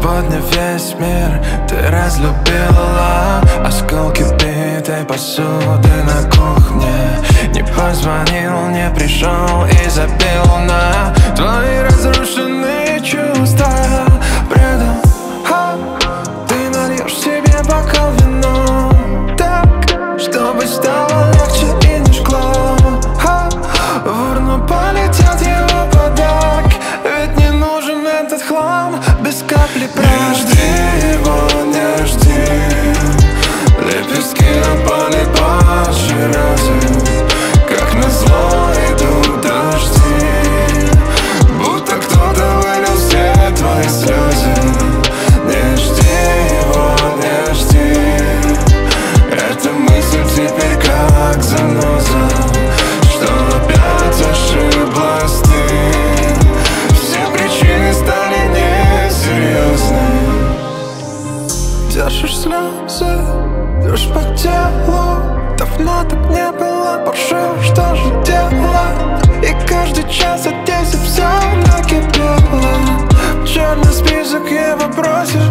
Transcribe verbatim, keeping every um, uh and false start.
Сегодня весь мир ты разлюбила. Осколки битой посуды на кухне. Не позвонил, не пришел и забил на твои разрушенные чувства. Предал, ха, ты нальешь себе бокал вина так, чтобы стало легче и не жгло. Ха, в урну полетят его подарки, ведь не нужен этот хлам без капли правды. Не жди его, не жди. Лепестки на поле позже разве. Как назло идут дожди, будто кто-то вылил все твои слезы. Не жди его, не жди. Эта мысль теперь как заноза, что опять ошиблась ты. Все причины стали несерьезны. Держишь слезы, дрожь по телу. Давно так не было, боже, что же делать? И каждый час от десять все накипело. Черный список его просишь